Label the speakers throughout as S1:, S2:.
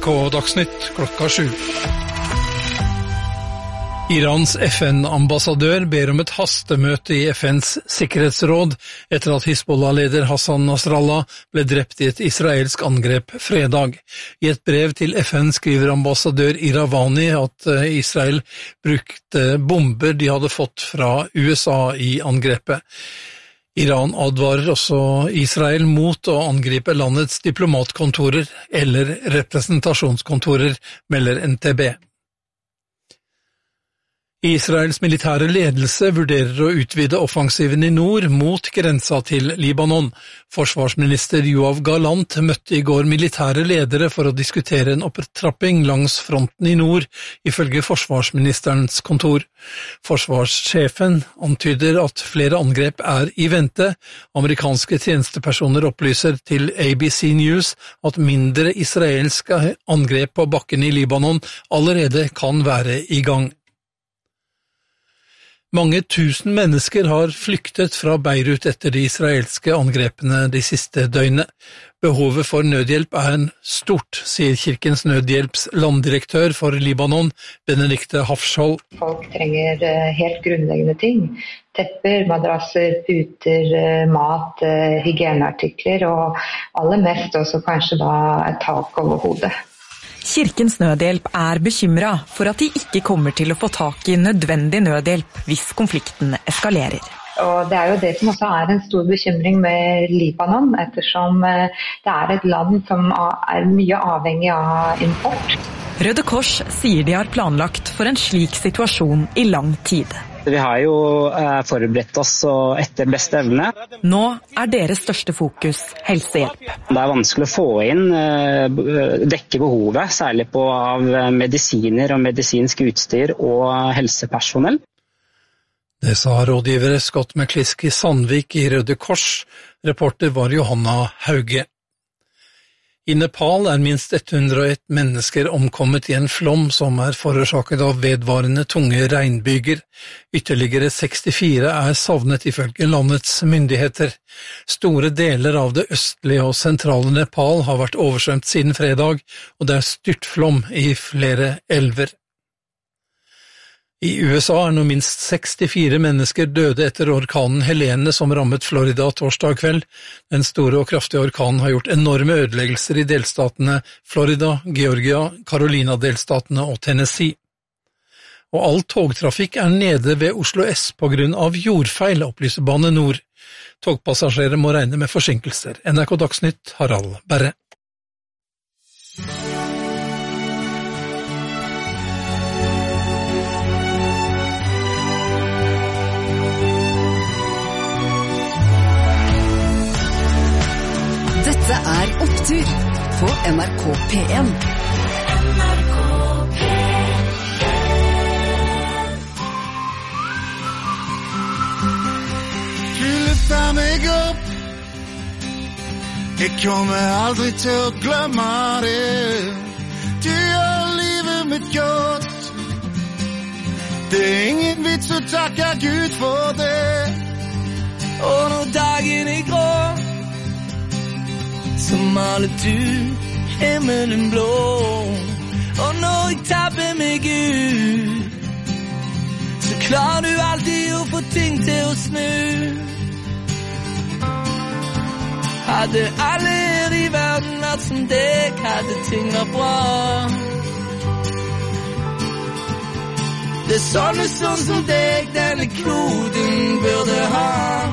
S1: NRK Dagsnytt klokka 7. Irans FN-ambassadør ber om et hastemøte i FNs sikkerhetsråd etter at Hizbollah-leder Hassan Nasrallah ble drept i et israelsk angrep fredag. I et brev til FN skriver ambassadør Iravani at Israel brukte bomber de hadde fått fra USA i angrepet. Iran advarer også Israel mot å angripe landets diplomatkontorer eller representasjonskontorer, melder NTB. Israels militære ledelse vurderer å utvide offensiven i nord mot grensa til Libanon. Forsvarsminister Yoav Gallant møtte i går militære ledere for å diskutere en opptrapping langs fronten i nord, ifølge forsvarsministerens kontor. Forsvarssjefen antyder at flere angrep er i vente. Amerikanske tjenestepersoner opplyser til ABC News at mindre israelske angrep på bakken i Libanon allerede kan være i gang. Mange tusen mennesker har flyktet fra Beirut etter de israelske angrepene de siste døgnene. Behovet for nødhjelp er stort, sier Kirkens Nødhjelps landdirektør for Libanon, Benedikte Hafskjold.
S2: Folk trenger helt grunnleggende ting. Tepper, madrasser, puter, mat, hygieneartikler og aller mest også kanskje da et tak over hodet.
S3: Kirkens Nødhjelp er bekymret for at de ikke kommer til å få tak i nødvendig nødhjelp hvis konflikten eskalerer.
S2: Og det er jo det som også er en stor bekymring med Libanon, ettersom det er et land som er mye avhengig av import.
S3: Røde Kors sier de har planlagt for en slik situasjon i lang tid.
S4: Vi har jo forberedt oss etter beste evne.
S3: Nå er deres største fokus helsehjelp.
S4: Det er vanskelig å få inn, dekke behovet, særlig av medisiner og medisinsk utstyr og helsepersonell.
S1: Det sa rådgivere Scott McCliskey Sandvik i Røde Kors. Reporter var Johanna Hauge. I Nepal er minst 101 mennesker omkommet i en flom som er forårsaket av vedvarende tunge regnbyger. Ytterligere 64 er savnet ifølge landets myndigheter. Store deler av det østlige og sentrale Nepal har vært oversvømt siden fredag, og det er styrtflom i flere elver. I USA er nå minst 64 mennesker døde etter orkanen Helene som rammet Florida torsdag kveld. Den store og kraftige orkanen har gjort enorme ødeleggelser i delstatene Florida, Georgia, Carolina-delstatene og Tennessee. Og all togtrafikk er nede ved Oslo S på grunn av jordfeil, opplyser Bane Nor. Togpassasjerer må regne med forsinkelser. NRK Dagsnytt, Harald Berre.
S5: Dette er Opptur på NRK P1.
S6: Du løfter meg opp. Jeg kommer aldri til å glemme det. Du gjør livet mitt godt. Det er ingen vits å takke Gud for det. Og når dagen er grå, så maler du himmelen blå. Og når jeg tabber meg ut, så klarer du alltid å få ting til å snu. Hadde alle her i verden vært som deg, hadde ting vært bra. Det er sånne som deg denne kloden burde ha.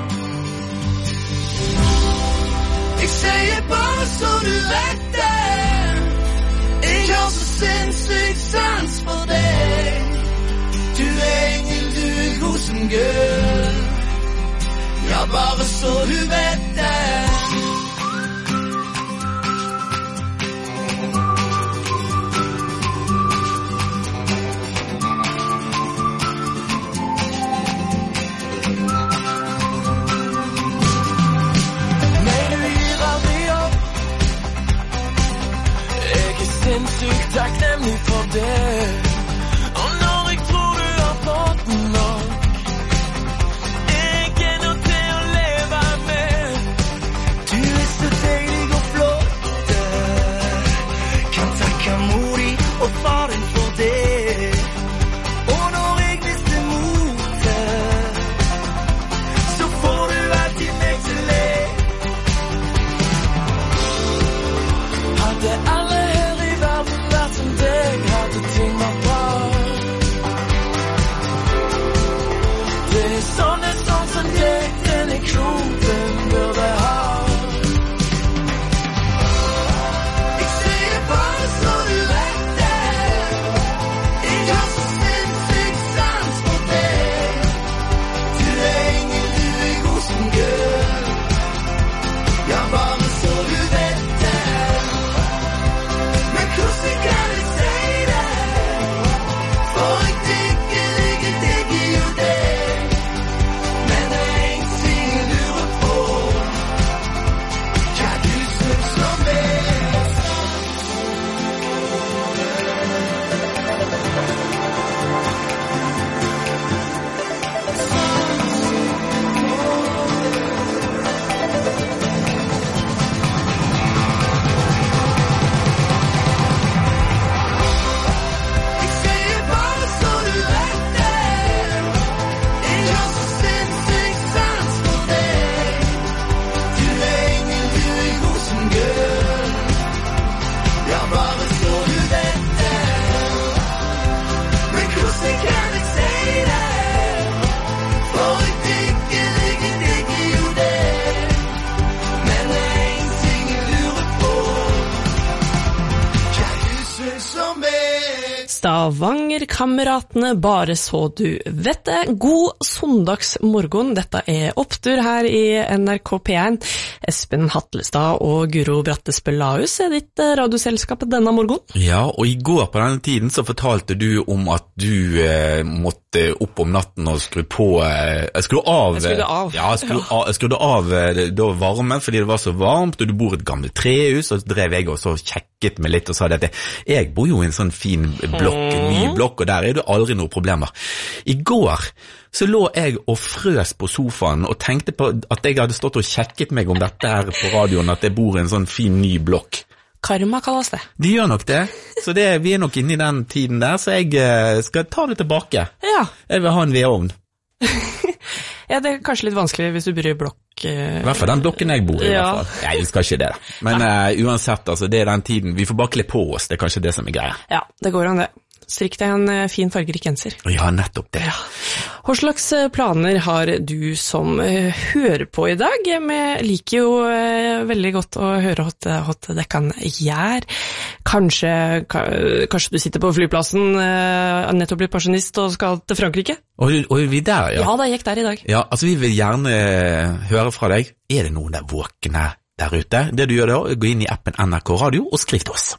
S6: Jeg sier bare så du vet det. Jeg har så sinnssykt sans for deg. Du er engel, du er god som Gud. Ja, bare så du vet det. Sinnssykt takknemlig for det. Og når jeg tror du har fått nok, jeg er nødt til å leve med.
S7: Stavanger-kameratene, bare så du vet det. God søndagsmorgen, dette opptur her i NRK P1. Espen Hatlestad og Guro Brattespølaus ditt radioselskap denne morgen.
S8: Ja, og i går på denne tiden så fortalte du om at du måtte opp om natten og skru av da varmen fordi det var så varmt, og du bor i et gammelt trehus, og så drev jeg og så kjekket meg litt og sa at jeg bor jo i en sånn fin ny blokk, og der det aldri noen problemer. I går så lå jeg og frøs på sofaen og tenkte på at jeg hadde stått og kjekket meg om dette her på radioen, at jeg bor i en sånn fin ny blokk.
S7: Karma kalles det.
S8: De gjør nok det, så vi nok inne i den tiden der, så jeg skal ta det tilbake.
S7: Ja.
S8: Jeg vil ha en vedovn.
S7: Ja, det kanskje litt vanskelig hvis du bor i blokk.
S8: I hvert fall den blokken jeg bor i, i hvert fall. Nei, jeg skal ikke det da. Men uansett, altså, det den tiden, vi får bare kle på oss, det kanskje det som greia.
S7: Ja, det går an det. Strikk deg en fin fargerik genser.
S8: Ja, nettopp det.
S7: Ja. Hva slags planer har du som hører på i dag? Vi liker jo veldig godt å høre hva det kan gjøre. Kanskje du sitter på flyplassen, nettopp blitt pensjonist og skal til Frankrike?
S8: Og vi der, ja.
S7: Ja, det gikk der i dag.
S8: Ja, altså vi vil gjerne høre fra deg. Det noen der våkne der ute? Det du gjør da, gå inn i appen NRK Radio og skriv til oss.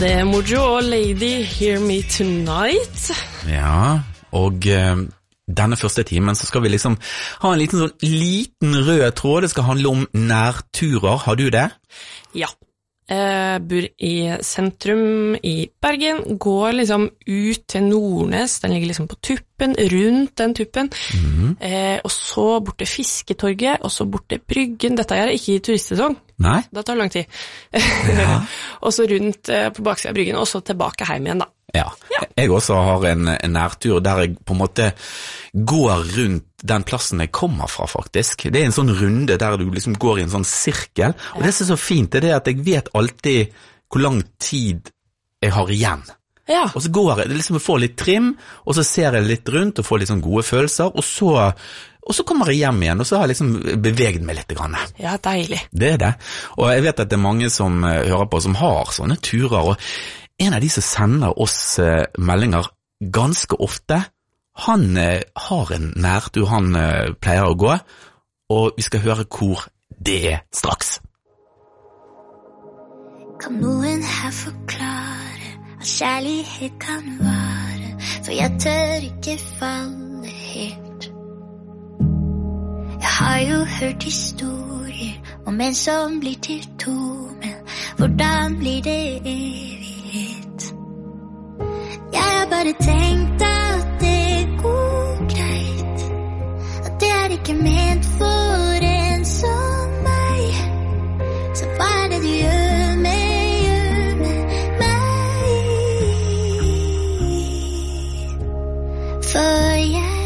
S7: det Mojo og Lady Hear Me Tonight.
S8: Ja, og denne første timen så skal vi liksom ha en liten rød tråd. Det skal handle om nærturer. Har du det?
S7: Ja. Bor i sentrum i Bergen, går liksom ut til Nordnes, den ligger liksom på tuppen, rundt den tuppen, og så bort til Fisketorget, og så bort til Bryggen. Dette er ikke i turistsesong.
S8: Nei.
S7: Det tar lang tid. Ja. Og så rundt på baksiden av Bryggen, og så tilbake hjem igjen da.
S8: Ja. Jeg også har en nærtur der jeg på en måte går rundt den plassen jeg kommer fra faktisk. Det er en sånn runde der du liksom går i en sånn sirkel, og det som er så fint er det at jeg vet alltid hvor lang tid jeg har igjen.
S7: Ja.
S8: Og så går jeg liksom får litt trim, og så ser jeg litt rundt og får litt sånn gode følelser, og så kommer jeg hjem igjen, og så har jeg liksom beveget meg litt grann.
S7: Ja, deilig.
S8: Det er det. Og jeg vet at det er mange som hører på som har sånne turer, og en av de som sender oss meldinger ganske ofte, han har en nærtur han pleier å gå, og vi skal høre hvor det er straks.
S9: Kan noen her forklare at kjærlighet kan vare, for jeg tør ikke falle helt. Jeg har jo hørt historier om en som blir til to, men hvordan blir det evighet? Jeg har bare tenkt at det går greit, at det er ikke ment for en som meg. Så hva er det du gjør med meg? For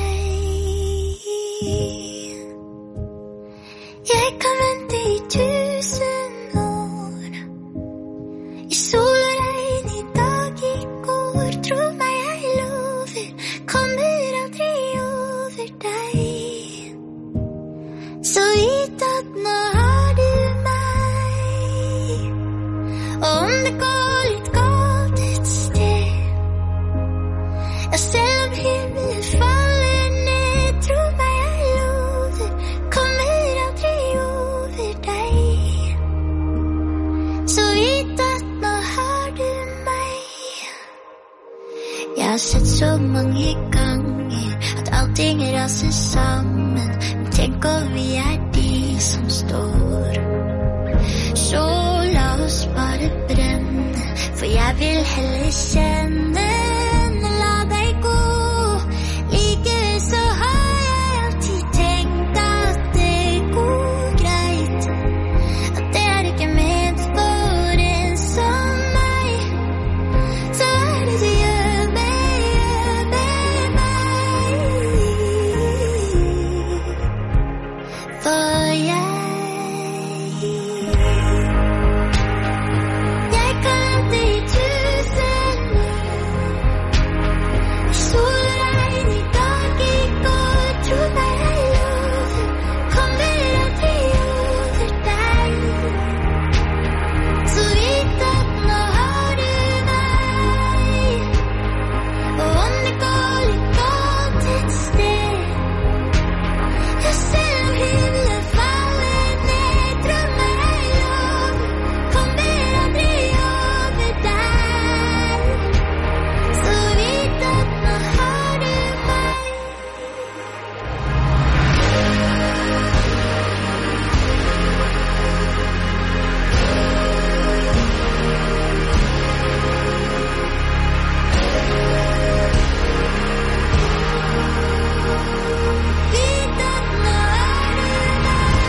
S9: jeg kan vente i 1000 år, i sol og regn, i dag, i går. Tro meg, jeg lover, kommer aldri over deg. Så vit at nå har du meg, og om det går litt galt et sted, ja, selv om himmelen faller ned, tro meg, jeg lover, kommer aldri over deg. Så vit at nå har du meg. Jeg har sett så mange ganger at allting raser sammen, men tenk om vi er de som står. Så la oss bare brenne, for jeg vil heller kjenne enn la deg gå. Likevel så har jeg alltid tenkt at det går greit, at det er ikke ment for en som meg. Så er det du gjør med meg. For jeg kan vente i 1000 år, i sol og regn, i dag, i går. Tro meg, jeg lover, kommer aldri over deg. Så vit at nå har du meg, og om det går litt galt et sted, ja, selv om himmelen faller ned, tro meg, jeg lover, kommer aldri over deg. Så vit at nå har du meg. Vit at nå har du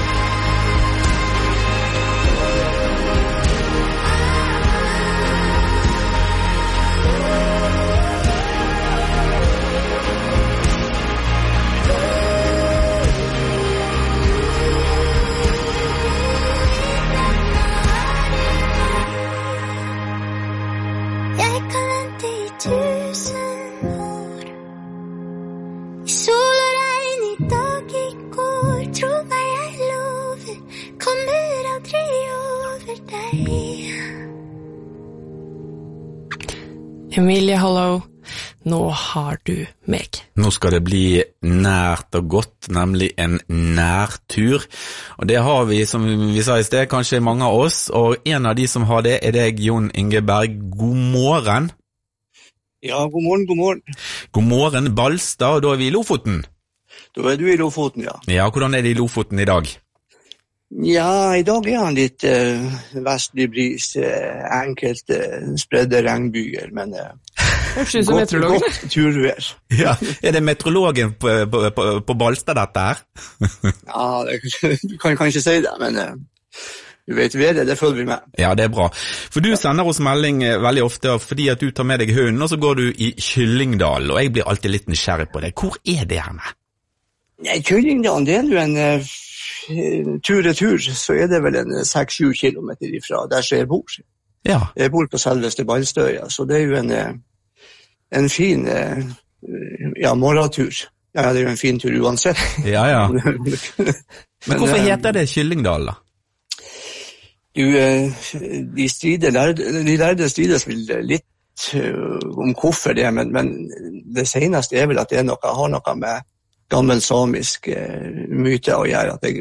S9: Jeg kan vente i 1000 år, i sol og regn, i dag, i går. Tro meg, jeg lover, kommer aldri over deg.
S7: Emilie Hollow Nå har du meg.
S8: Nå skal det bli nært og godt, nemlig en nærtur. Og det har vi, som vi sa i sted, kanskje mange av oss, og en av de som har det deg, Jon Inge Berg. God morgen.
S10: Ja, god morgen, god morgen.
S8: God morgen, Balstad, og da vi i Lofoten.
S10: Da du i Lofoten, ja.
S8: Ja, hvordan det i Lofoten i dag?
S10: Ja, i dag han litt vestlig bris, enkelte spredde regnbyer, men godt turvær.
S8: Ja, det meteorologen på Balstad dette her?
S10: Ja, du kan ikke si det, men du vet været, det følger vi med.
S8: Ja, det bra. For du sender oss melding veldig ofte fordi at du tar med deg hunden, og så går du i Kyllingdal, og jeg blir alltid litt nysgjerrig på det. Hvor det henne?
S10: Nei, Kyllingdal, det jo en tur-retur, så det vel en 6-7 kilometer ifra der så jeg bor.
S8: Ja.
S10: Jeg bor på selveste Ballstøya, så det jo en fin morgentur. Ja, det jo en fin tur uansett.
S8: Ja. Men hvorfor heter det Kyllingdal da?
S10: De lærde strides vel litt om hvorfor det, men det seneste vel at det har noe med gammel samisk myte å gjøre, at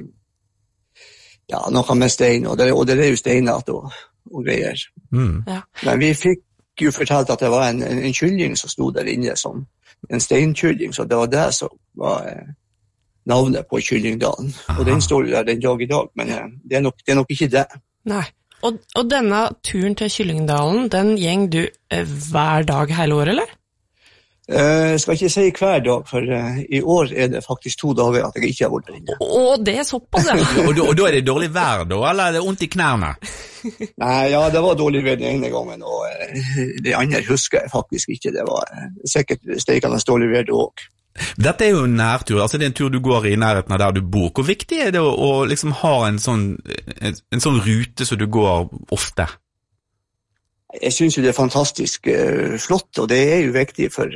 S10: noe med stein, og det jo steinat og greier.
S7: Ja.
S10: Men vi fikk jo fortalt at det var en kylling som stod der inne som en steinkylling, så det var det som var navnet på Kyllingdalen. Og den står jo der den dag i dag, men det er nok ikke det.
S7: Nei. Og denne turen til Kyllingdalen, den gjeng du hver dag hele året, eller?
S10: Jeg skal ikke si hver dag, for i år det faktisk 2 dager at jeg ikke har vært der inne.
S7: Det såpass, ja.
S8: og da det dårlig vær da, eller det ondt i knærne?
S10: Nei, ja, det var dårlig vær den ene gangen, og det andre husker jeg faktisk ikke. Det var sikkert steikende dårlig vær det også.
S8: Dette jo en nærtur, altså det en tur du går i nærheten av der du bor. Hvor viktig det å liksom ha en sånn rute som du går ofte?
S10: Jeg synes jo det fantastisk flott, og det jo viktig for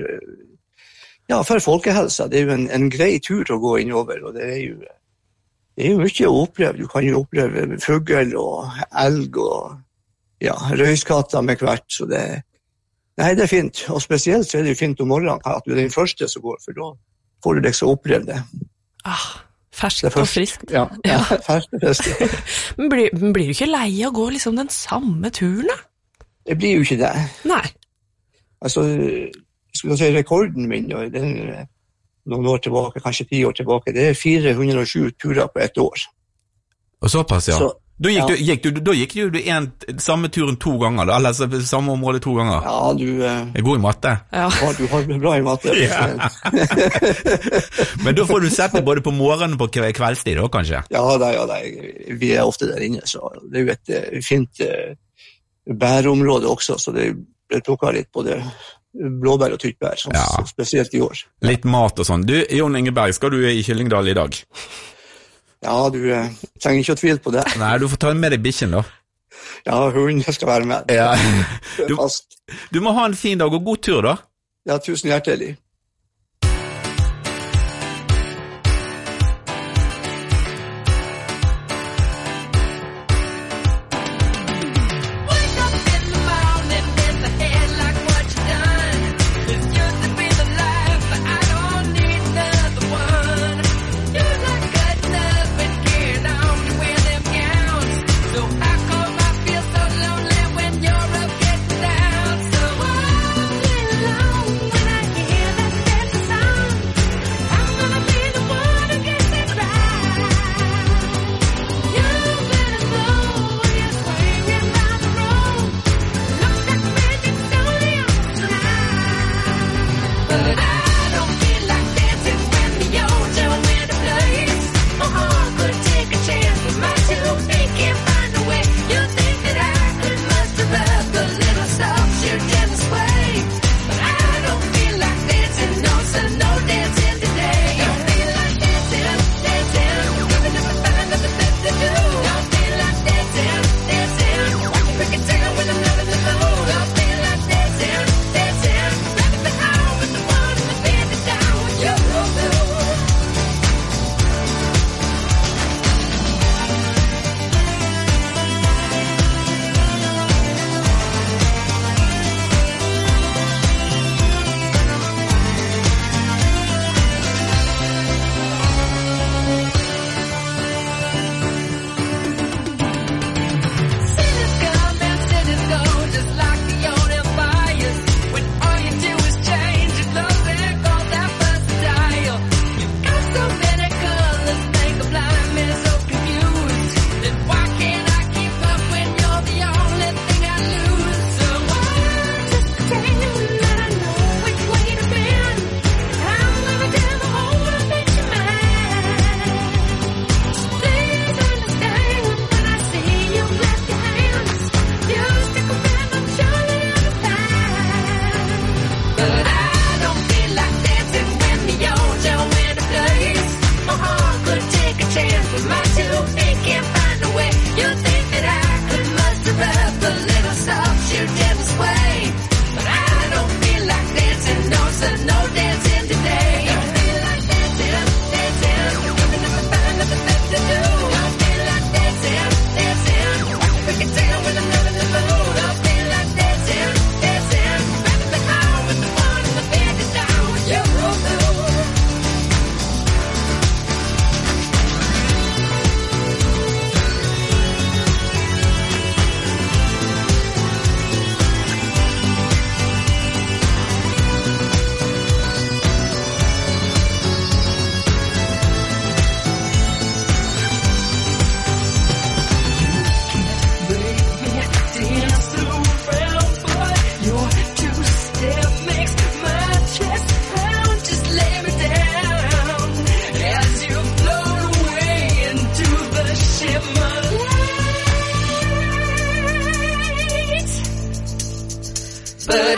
S10: folkehelsa. Det jo en grei tur å gå innover, og det jo mye å oppleve. Du kan jo oppleve fugl og elg og røyskatter med hvert, så det fint. Og spesielt så det jo fint om morgenen at du den første som går, for da får du liksom oppleve det.
S7: Ferskt og friskt.
S10: Ja, ferskt og friskt.
S7: Men blir du ikke lei å gå liksom den samme turen da?
S10: Det blir jo ikke det.
S7: Nei.
S10: Altså, skulle jeg si rekorden min, og den noen år tilbake, kanskje 10 år tilbake, det 407 turer på 1 år.
S8: Og såpass, ja.
S10: Så,
S8: da gikk du samme turen 2 ganger, da, eller samme område 2 ganger?
S10: Ja, du
S8: er god i matte.
S10: Ja, du har bra i matte.
S8: Ja. Men da får du sett det både på morgenen og på kveldstid, da, kanskje?
S10: Ja, vi ofte der inne, så det jo et fint bærområde også, så det ble plukket litt både blåbær og tyttbær, spesielt i år.
S8: Litt mat og sånn. Du, Jon Inge Berg, skal du i Kyllingdal i dag?
S10: Ja, du trenger ikke å tvile på det.
S8: Nei, du får ta med deg bikkjen da.
S10: Ja, hunden skal være med.
S8: Ja. Du må ha en fin dag og god tur da.
S10: Ja, tusen hjertelig.
S9: When I hear that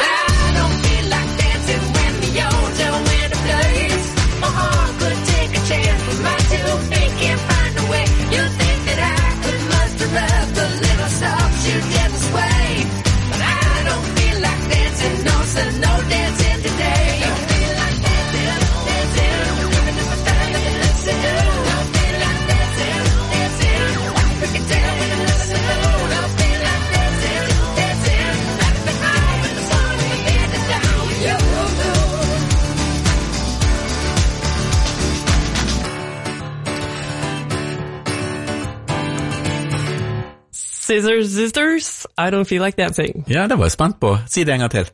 S7: Sisters, I don't feel like dancing.
S8: Ja, det var jeg spent på. Si det en gang til.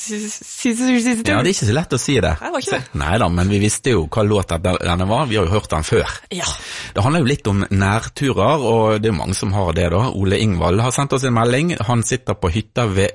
S7: Sisters.
S8: Ja, det er ikke så lett å si det.
S7: Nei, det var ikke det.
S8: Neida, men vi visste jo hva låt denne var. Vi har jo hørt den før.
S7: Ja.
S8: Det handler jo litt om nærturer, og det er mange som har det da. Ole Ingvald har sendt oss en melding. Han sitter på hytta ved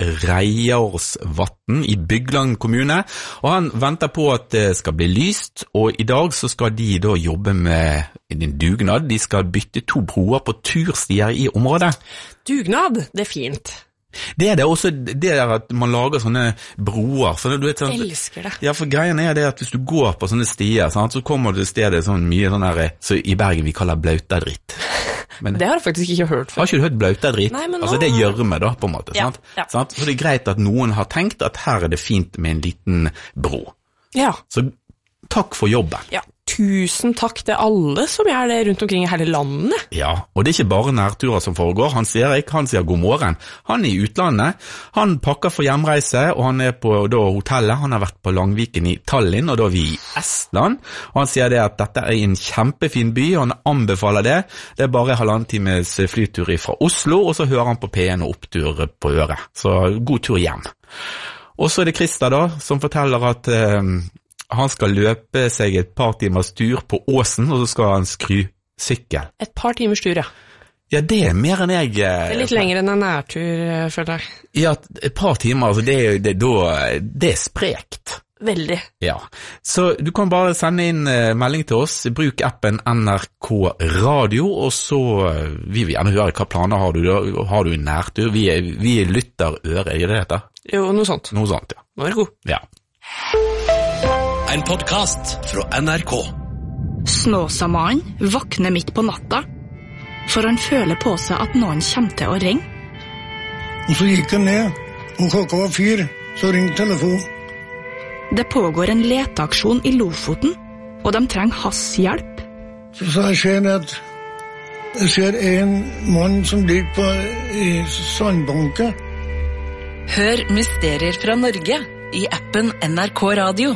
S8: Reiarsvatn i Bygland kommune, og han venter på at det skal bli lyst, og i dag så skal de da jobbe med en dugnad. De skal bytte 2 broer på turstier i området.
S7: Dugnad, det er fint.
S8: Det er det også, det er at man lager sånne broer. For du vet, sånn,
S7: Elsker det.
S8: Ja, for greien er det at hvis du går på sånne stier, sant, så kommer du til stedet sånn mye sånn her, så i Bergen vi kaller blautadritt. Men
S7: det har jeg faktisk ikke hørt før.
S8: Har ikke du hørt blautadritt?
S7: Nei, men nå...
S8: Altså det gjør vi da, på en måte,
S7: ja,
S8: sant?
S7: Ja.
S8: Sant? Så det er greit at noen har tenkt at her er det fint med en liten bro.
S7: Ja.
S8: Så takk for jobben.
S7: Ja. Tusen takk til alle som gjør det rundt omkring i hele landet.
S8: Ja, og det er ikke bare nærturer som foregår. Han sier god morgen. Han er i utlandet. Han pakker for hjemreise, og han er på da, hotellet. Han har vært på Langviken i Tallinn, og da er vi i Estland. Og han sier det at dette er en kjempefin by, og han anbefaler det. Det er bare 1,5 times flytur fra Oslo, og så hører han på P1 og opptur på øret. Så god tur hjem. Og så er det Christer da, som forteller at... han skal løpe seg et par timers tur på Åsen, og så skal han skry sykkel.
S7: Et par timers tur, ja.
S8: Ja, det er mer enn jeg...
S7: Det er litt lenger enn en nærtur, føler jeg.
S8: Ja, et par timer, altså det er sprekt.
S7: Veldig.
S8: Ja, så du kan bare sende inn melding til oss, bruk appen NRK Radio, og så vi vil gjerne høre hva planer har du da. Har du en nærtur? Vi lytter øre, er det dette?
S7: Jo, noe sånt.
S8: Noe sånt, ja.
S7: Nå er det god.
S8: Ja.
S11: En podcast fra NRK.
S12: Snåsamannen våkner midt på natta, for han føler på seg at noen kommer til å ringe.
S13: Og så gikk han ned, og klokka var 4, så ringte telefonen.
S12: Det pågår en leteaksjon i Lofoten, og de trenger hans hjelp.
S13: Så jeg ser at jeg ser en mann som ligger i sandbanken.
S5: Hør Mysterier fra Norge i appen NRK Radio.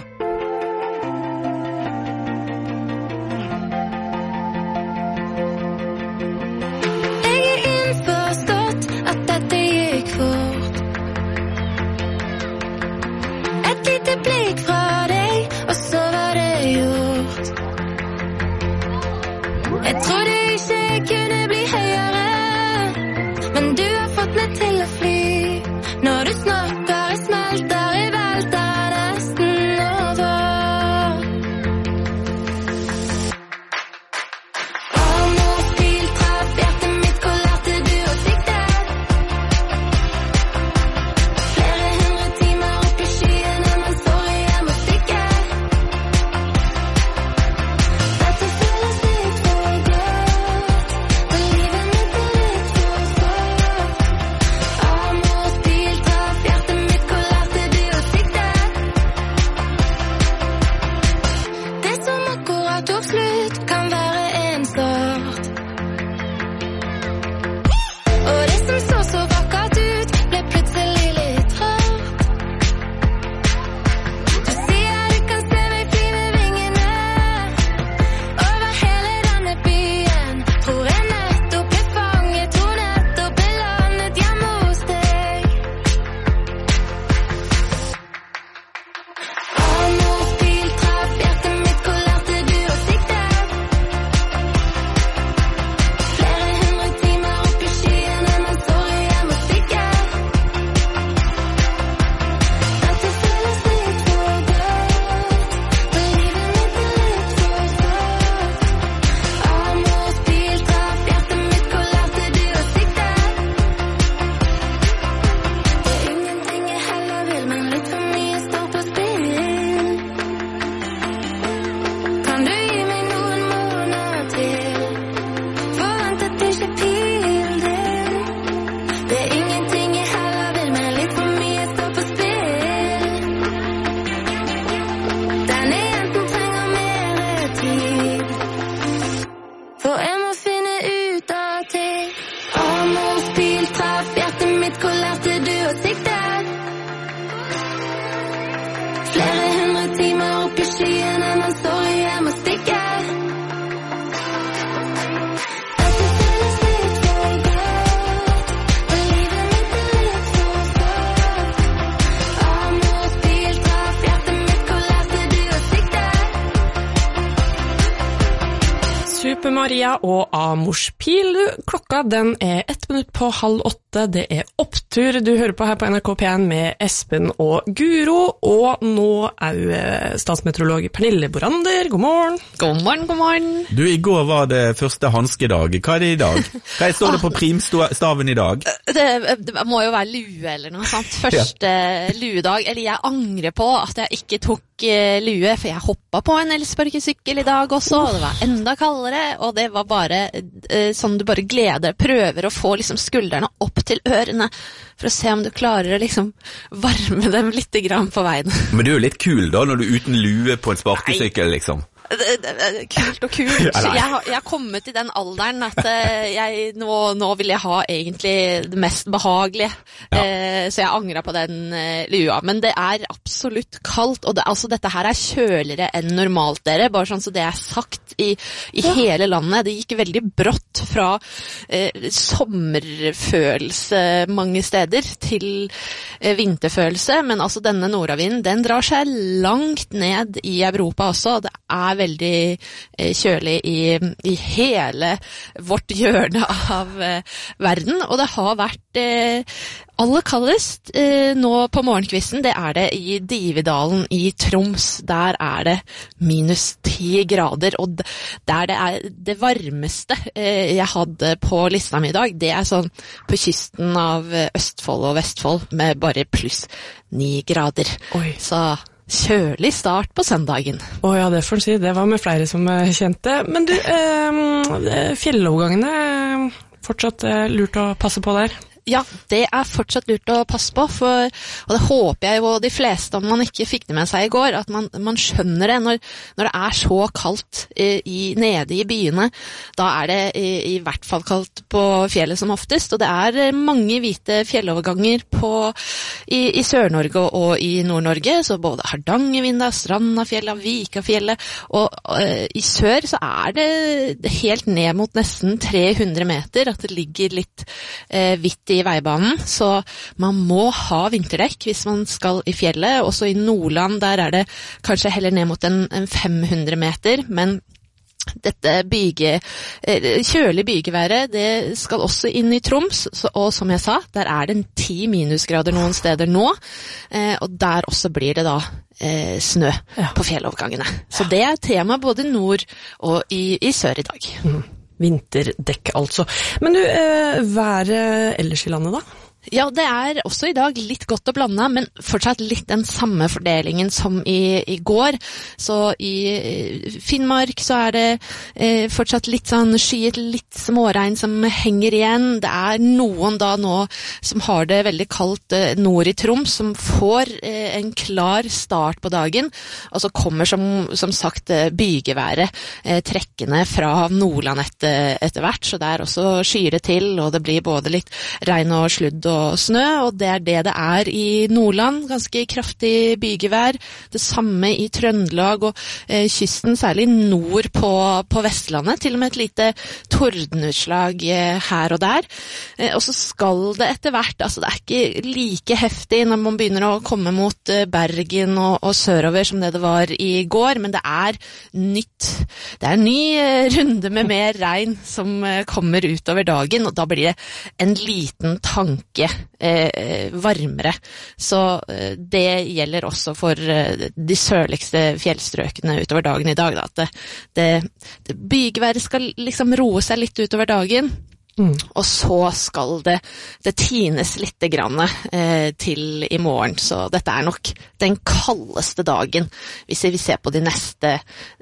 S9: lukker skyene, men sorry, jeg må stikke. Dette føles litt for godt, og livet mitt litt for stort. Amorspil traff hjertet mitt, hvor leste du å sikte?
S7: Super Maria og Amorspil. Klokka den 1 minutt på 7:30. Det opptur. Du hører på her på NRK P1 med Espen og Guro, og nå statsmeteorolog Pernille Borander. God morgen.
S14: God morgen, god morgen.
S8: Du, i går var det første hanskedag. Hva det i dag? Hva står det på primstaven i dag?
S14: Det må jo være lue eller noe sånt. Første luedag. Eller jeg angrer på at jeg ikke tok lue, for jeg hoppet på en elsparkesykkel i dag også, og det var enda kaldere, og det var bare sånn du bare gleder, prøver å få liksom skuldrene opp til ørene, for å se om du klarer å liksom varme dem litt grann på veien. Men
S8: du er jo litt kul da, når du er uten lue på en sparkesykkel, liksom.
S14: Kult og kult. Jeg har kommet i den alderen at nå vil jeg ha egentlig det mest behagelige, så jeg angrer på den lua. Men det er absolutt kaldt, og dette her er kjøligere enn normalt, dere, bare sånn så det er sagt i hele landet. Det gikk veldig brått fra sommerfølelse mange steder til vinterfølelse, men altså denne nordavinden, den drar seg langt ned i Europa også, og det er veldig kjølig i hele vårt hjørne av verden, og det har vært aller kaldest nå på morgenkvisten. Det er det i Dividalen i Troms. Der er det minus 10 grader, og der det er det varmeste jeg hadde på lista mi i dag, det er sånn på kysten av Østfold og Vestfold med bare pluss 9 grader.
S7: Oi.
S14: Så kjølig start på søndagen.
S7: Ja, det får du si. Det var med flere som kjente. Men du, fjellovergangene, fortsatt lurt å passe på der?
S14: Ja, det er fortsatt lurt å passe på, og det håper jeg jo de fleste, om man ikke fikk det med seg i går, at man skjønner det når det er så kaldt nede i byene. Da er det i hvert fall kaldt på fjellet som oftest, og det er mange hvite fjelloverganger i Sør-Norge og i Nord-Norge, så både Hardangervidda, Strandafjellet, Vikafjellet, og i sør så er det helt ned mot nesten 300 meter at det ligger litt hvitt i veibanen, så man må ha vinterdekk hvis man skal i fjellet. Også i Nordland, der er det kanskje heller ned mot en 500 meter, men dette kjølige bygeværet, det skal også inn i Troms, og som jeg sa, der er det 10 minusgrader noen steder nå, og der også blir det da snø på fjellovergangene. Så det er tema både i nord og i sør i dag.
S7: Vinterdekk altså. Men du, været ellers i landet da?
S14: Ja, det er også i dag litt godt å blande, men fortsatt litt den samme fordelingen som i går. Så i Finnmark så er det fortsatt litt sånn skyet, litt småregn som henger igjen. Det er noen da nå som har det veldig kaldt nord i Troms, som får en klar start på dagen, og så kommer som sagt bygeværet trekkende fra Nordland etter hvert, så det er også skyer det til, og det blir både litt regn og sludd og snø, og det er det er i Nordland, ganske kraftig bygevær. Det samme i Trøndelag og kysten, særlig nord på Vestlandet, til og med et lite tordenutslag her og der. Og så skal det etter hvert, altså det er ikke like heftig når man begynner å komme mot Bergen og sørover som det var i går, men det er nytt. Det er en ny runde med mer regn som kommer utover dagen, og da blir det en liten tanke varmere. Så det gjelder også for de sørligste fjellstrøkene utover dagen i dag, da, at det bygeværet skal liksom roe seg litt utover dagen. Og så skal det tines litt grann til i morgen, så dette er nok den kaldeste dagen hvis vi ser på de neste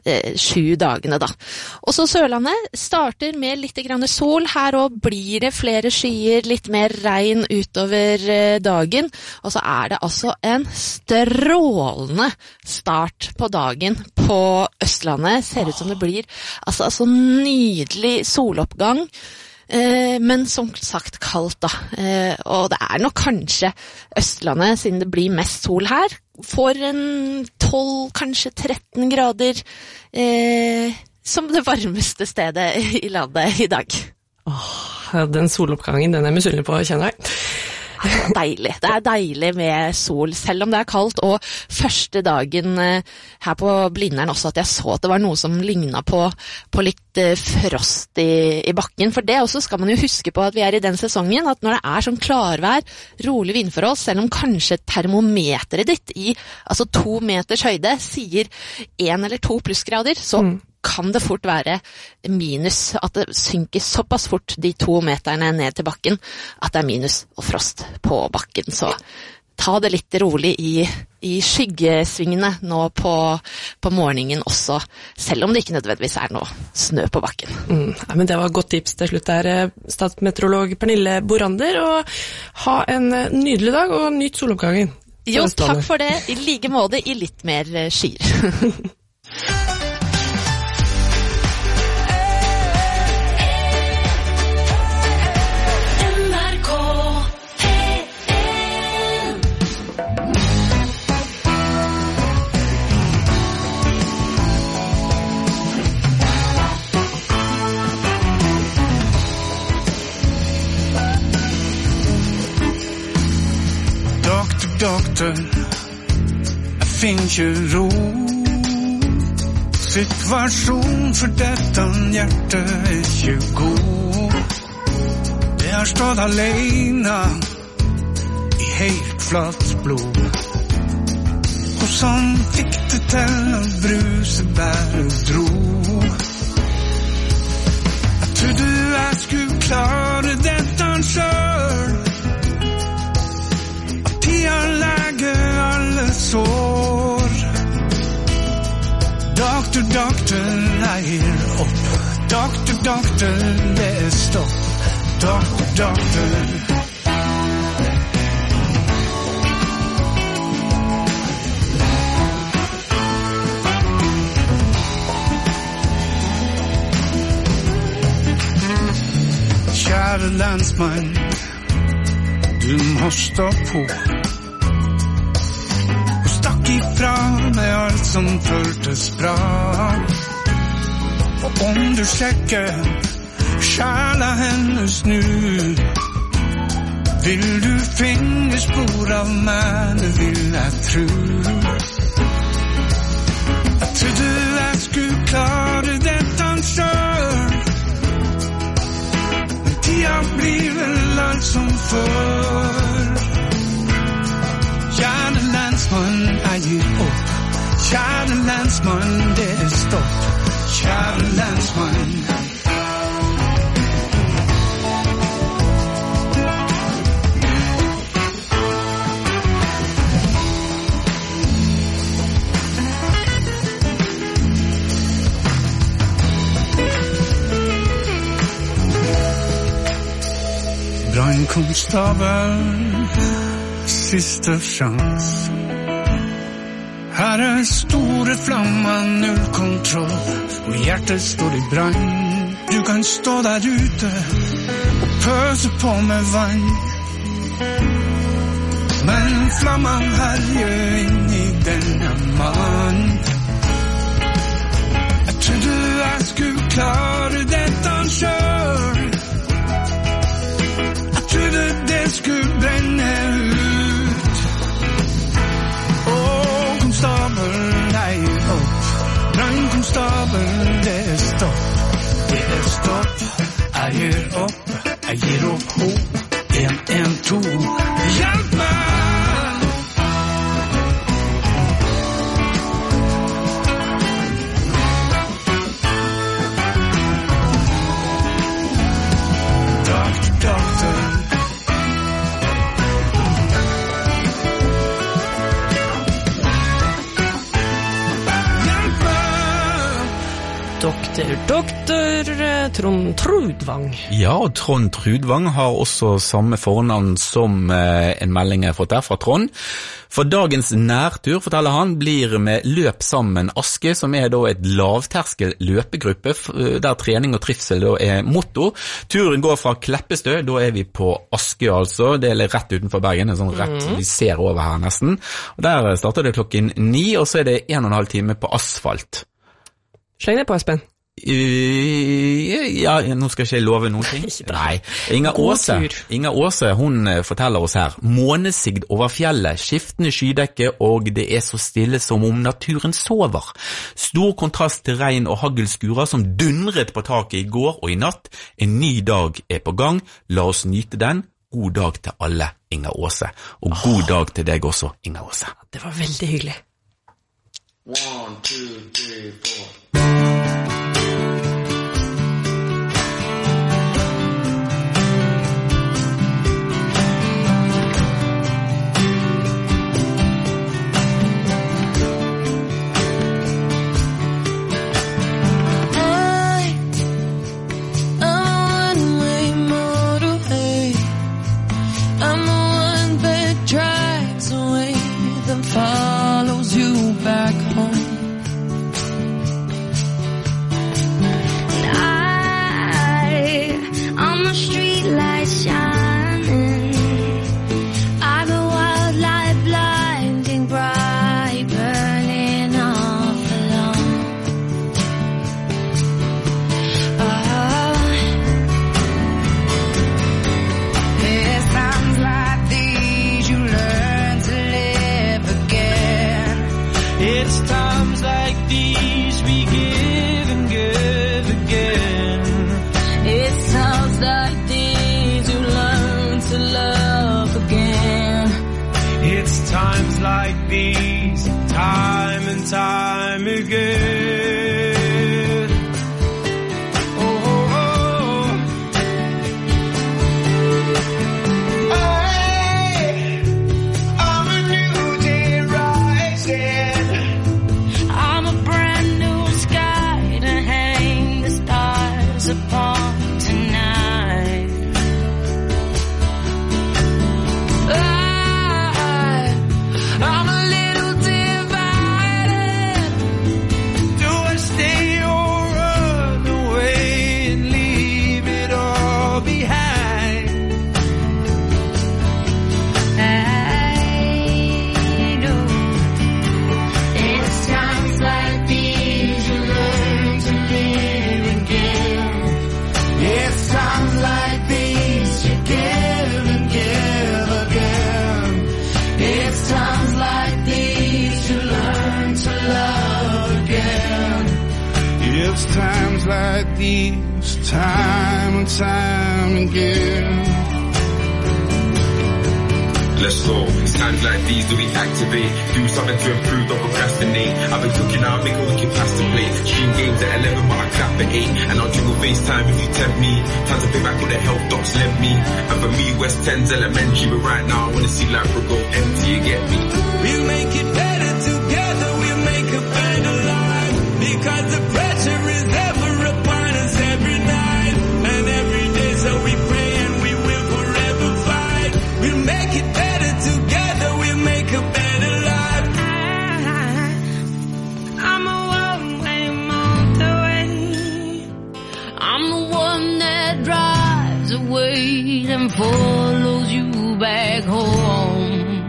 S14: 7 dagene da. Og så Sørlandet starter med litt grann sol. Her og blir det flere skyer, litt mer regn utover dagen, og så er det altså en strålende start på dagen på Østlandet. Ser ut som det blir altså nydelig soloppgang, men som sagt kaldt da, og det er nok kanskje Østlandet, siden det blir mest sol her, får en 12, kanskje 13 grader, som det varmeste stedet i landet i dag.
S7: Den soloppgangen, den misunnelig på, kjenner jeg.
S14: Deilig. Det deilig med sol, selv om det kaldt, og første dagen her på Blindern også, at jeg så at det var noe som lignet på litt frost i bakken, for det også skal man jo huske på at vi i den sesongen, at når det sånn klarvær, rolig vindforhold, selv om kanskje termometeret ditt i 2 meters høyde sier 1 eller 2 plussgrader, så kan det fort være minus, at det synker såpass fort de 2 meterne ned til bakken, at det minus og frost på bakken. Så ta det litt rolig i skyggesvingene nå på morgenen også, selv om det ikke nødvendigvis noe snø på bakken.
S7: Ja, men det var et godt tips til slutt der, statsmeteorolog Pernille Borander, og ha en nydelig dag og nyt soloppgangen.
S14: Jo, takk for det. I like måte i litt mer skyer.
S15: Doktor, jeg finner ikke ro. Situasjon for dette hjertet ikke god. Jeg har stått alene i helt flatt blod. Og sånn fikk det til å bruse bare dro. Jeg trodde jeg skulle klare dette selv. Jeg legger alle sår. Doktor, jeg gir opp. Doktor, det stopp. Doktor. Kjære landsmann, du må stå på. Ifra med alt som føltes bra. Og om du sjekker sjæla hennes nu, vil du finne spor av meg, det vil jeg tro. Jeg trodde jeg skulle klare dette selv, men tida blir vel alt som før. Kjære landsmann, jeg gir opp. Kjære landsmann, det stopp. Kjære landsmann. Brannkonstabel, siste sjans. Her store flammer, null kontroll, og hjertet står i brann. Du kan stå der ute og pøse på med vann, men flammen herjer inn i denne mann. Jeg trodde jeg skulle klare dette selv. Jeg trodde det skulle brenne ut. Konstabel, jeg gir opp. Brannkonstabel, det stopp. Det stopp. Jeg gir opp. Jeg gir opp håp. 112. Hjelp meg! Doktor.
S7: Doktor Trond Trudvang.
S8: Ja, Trond Trudvang har også samme fornavn som en melding jeg har fått der fra Trond. For dagens nærtur, forteller han, blir med Løp sammen Aske, som da et lavterskel løpegruppe, der trening og trivsel da motto. Turen går fra Kleppestø, da vi på Aske altså, det rett utenfor Bergen, sånn rett vi ser over her nesten. Og der starter det 9:00, og så det 1,5 time på asfalt.
S7: Sleng deg på, Espen.
S8: Ja, nå skal ikke jeg love noen ting. Nei, Inger Åse, hun forteller oss her, månesigd over fjellet, skiftende skydekke, og det så stille som om naturen sover. Stor kontrast til regn og hagelskurer som dundret på taket i går og i natt. En ny dag på gang, la oss nyte den. God dag til alle, Inger Åse. Og god dag til deg også, Inger Åse.
S7: Det var veldig hyggelig.
S6: 1, 2, 3, 4.
S15: Time again. I'm a new day rising.
S9: I'm a brand new sky to hang the stars upon tonight. I'm a little
S15: times like these, time and time again.
S16: Let's go. It's times like these that we activate. Do something to improve, don't procrastinate. I've been cooking out, make a wicked pasta plate. Stream games at 11, but I clap at 8. And I'll jingle FaceTime if you tempt me. Time to pay back all the health docs left me. And for me, West 10's elementary. But right now, I wanna see life go empty, you get me?
S15: We'll make it better together, we'll make a better life. Because the pressure is ever upon us every night. And every day, so we pray and we will forever fight. We'll make it better together, we'll make a better life.
S9: I'm a one-way motorway. I'm the one that drives away and follows you back home.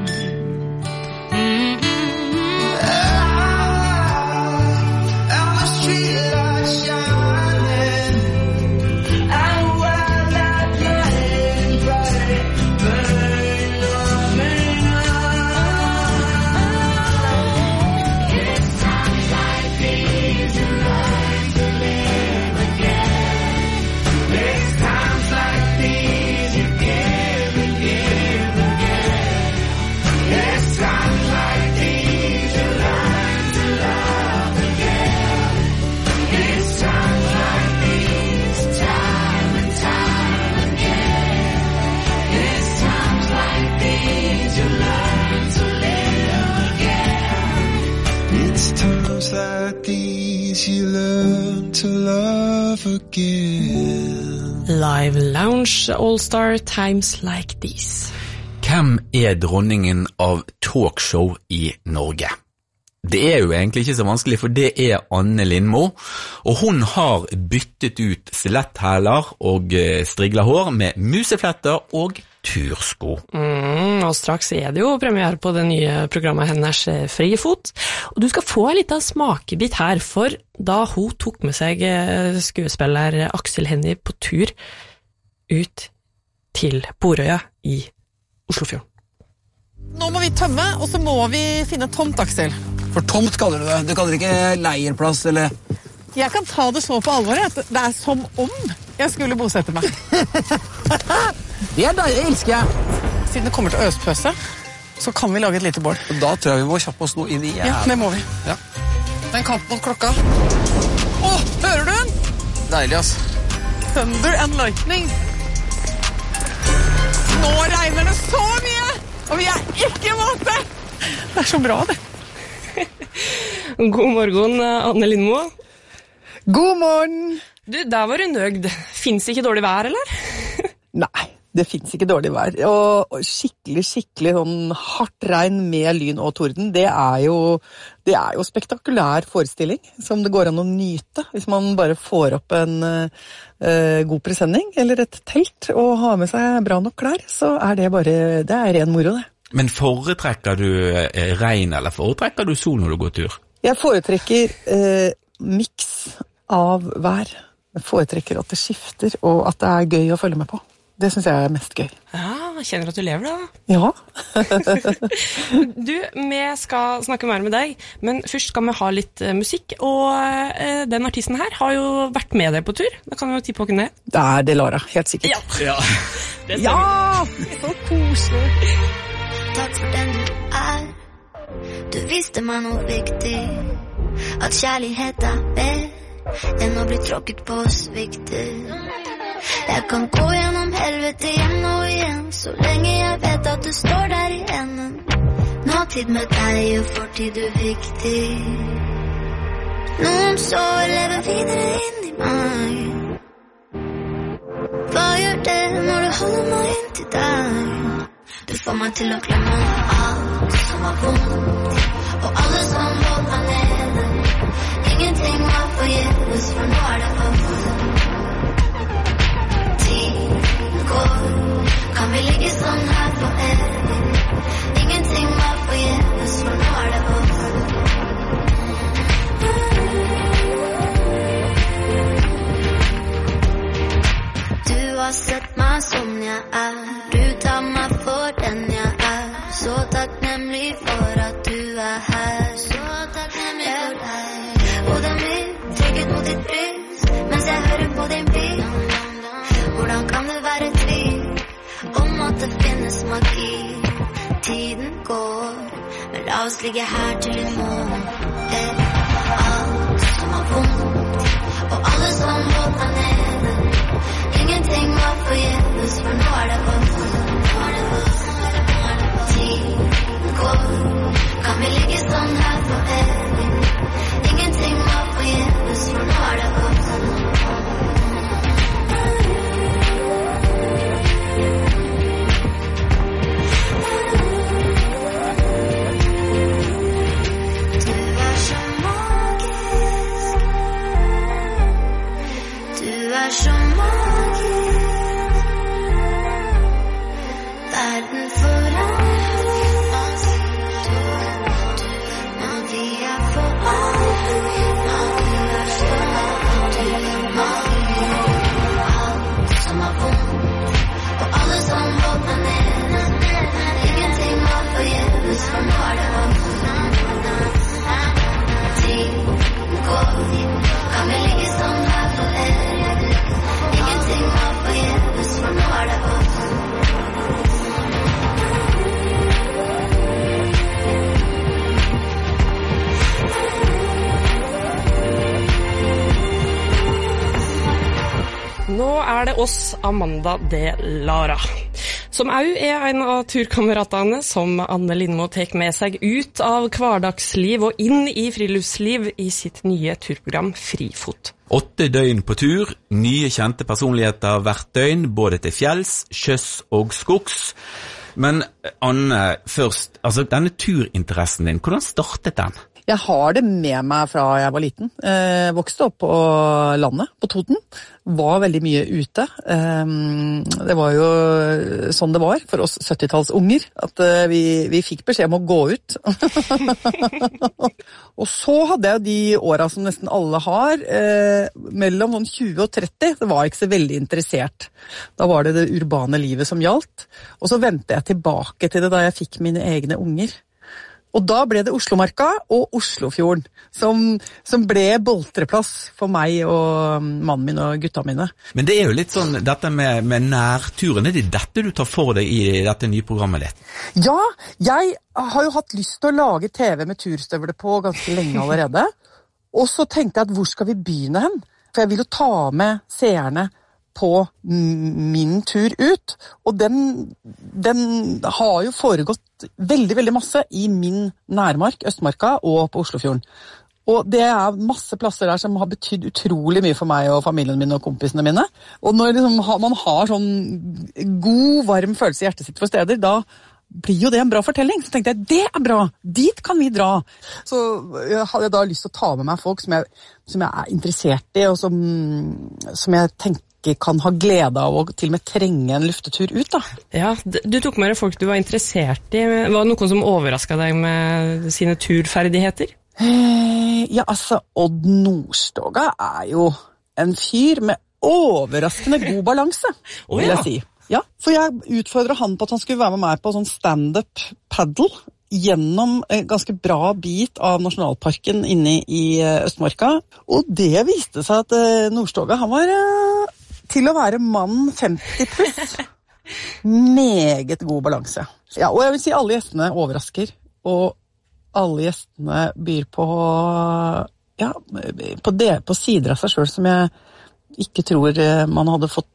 S15: You learn to love again.
S7: Live Lounge All-Star Times Like These.
S8: Hvem dronningen av talkshow I Norge? Det jo egentlig ikke så vanskelig, for det Anne Lindmo, og hun har byttet ut stiletthæler og strigla hår med musefletter og tursko.
S7: Og straks det jo premiere på det nye programmet hennes Frifot, og du skal få en liten smakebit her, for da hun tok med seg skuespiller Aksel Hennie på tur ut til Borøya I Oslofjorden.
S17: Nå må vi tømme, og så må vi finne tomt, Aksel.
S18: For tomt kaller du det. Du kaller det ikke leierplass, eller?
S17: Jeg kan ta det så på alvor, at det som om jeg skulle bosette meg.
S18: Det deilig, det elsker jeg.
S17: Siden det kommer til øspøse, så kan vi lage et lite bål.
S18: Da tror jeg vi må kjappe oss noe inn I.
S17: Ja, det må vi.
S18: Ja.
S17: Den kamp mot klokka. Hører du den?
S18: Deilig, ass.
S17: Thunder and lightning. Nå regner det så mye, og vi ikke våte. Det så bra, det.
S7: God morgen, Anne Lindmo.
S19: God morgen.
S7: Du, der var du nøgd. Finns ikke dårlig vær, eller?
S19: Nei, det finnes ikke dårlig vær. Og skikkelig sånn hardt regn med lyn og torden, det jo spektakulær forestilling, som det går an å nyte, hvis man bare får opp en god presenning, eller et telt, og har med seg bra nok klær, så det ren moro, det.
S8: Men foretrekker du regn, eller foretrekker du sol når du går tur?
S19: Jeg foretrekker mix av vær. Jeg foretrekker at det skifter, og at det gøy å følge med på. Det synes jeg mest gøy.
S7: Ja, jeg kjenner at du lever da.
S19: Ja.
S7: Du, vi skal snakke mer med deg, men først skal vi ha litt musikk, og den artisten her har jo vært med deg på tur. Da kan vi jo tippe hvem det.
S19: Det det Lara, helt sikkert.
S7: Ja,
S19: det ja! Så koselig.
S9: Takk for den du Du visste meg noe viktig, at kjærlighet mer enn å bli tråkket på svikter. Jeg kan gå gjennom helvete igjen og igjen, så lenge jeg vet at du står der I enden. Nåtid med deg og fortid viktig. Noen så lever videre inn I meg. Hva gjør det når du holder meg inn til deg? Du får meg til å glemme alt som var vondt, og alle som holdt meg nede. Ingenting var forgjeves, for nå det over. Tiden går, kan vi ligge sånn her for evig. Ingenting var forgjeves, for nå det over. Du har sett meg som jeg du tar meg for den jeg så takknemlig for at du her. Så takknemlig for deg. Hodet mitt trykket mot ditt bryst, mens jeg hører på din bil. Hvordan kan det være tvil om at det finnes magi? Tiden går, men la oss ligge her til I morgen. Alt som var vondt, og alle som holdt meg nede. Ingenting var forgjeves, for nå det over. Tiden går, kan vi ligge sånn her for evig. Ingenting var forgjeves, for nå det over. Du så magisk. Verden forandrer oss. Når vi for alltid. Alt som var vondt, og alle som holdt meg nede. Ingenting var forgjeves, for nå det over. Tiden går, kan vi ligge sånn her for evig. Ingenting var forgjeves, for nå det over.
S7: Nå det oss, Amanda de Lara, som også en av turkameratene som Anne Lindmo tek med seg ut av hverdagsliv og inn I friluftsliv I sitt nye turprogram Frifot.
S8: 8 døgn på tur, nye kjente personligheter hvert døgn, både til fjells, sjøs og skogs. Men Anne, først, altså denne turinteressen din, hvordan startet den?
S19: Jeg har det med meg fra jeg var liten. Vokste opp på landet, på Toten. Var veldig mye ute. Det var jo sånn det var for oss 70-tallsunger, at vi fikk beskjed om å gå ut. Og så hadde jeg jo de årene som nesten alle har, mellom 20 og 30, det var ikke så veldig interessert. Da var det urbane livet som gjaldt. Og så ventet jeg tilbake til det da jeg fikk mine egne unger. Og da ble det Oslomarka og Oslofjorden, som ble boltreplass for meg og mannen min og gutta mine.
S8: Men det jo litt sånn, dette med nærturen, det dette du tar for deg i dette nye programmet ditt?
S19: Ja, jeg har jo hatt lyst til å lage TV med turstøvler på ganske lenge allerede. Og så tenkte jeg at hvor skal vi begynne hen? For jeg vil jo ta med seerne på min tur ut, og den har jo foregått veldig, veldig masse i min nærmark, Østmarka, og på Oslofjorden. Og det masse plasser der som har betydd utrolig mye for meg og familien min og kompisene mine. Og når liksom, man har sånn god, varm følelse i hjertet sitt for steder, da blir jo det en bra fortelling. Så tenkte jeg, det bra, dit kan vi dra. Så jeg hadde da lyst til å ta med meg folk som jeg interessert i, og som jeg tenkte kan ha glede av å til og med trenge en luftetur ut, da.
S7: Ja, du tok med deg folk du var interessert i. Var det noen som overrasket deg med sine turferdigheter?
S19: Ja, altså, Odd Nordstoga jo en fyr med overraskende god balanse, vil jeg si. Ja, for jeg utfordret han på at han skulle være med meg på sånn stand-up paddle gjennom en ganske bra bit av nasjonalparken inne i Østmarka. Og det viste seg at Nordstoga, han var til å være mann 50 pluss. Meget god balanse. Ja, og jeg vil si alle gjestene overrasker, og alle gjestene byr på, ja, på sider av seg selv som jeg ikke tror man hadde fått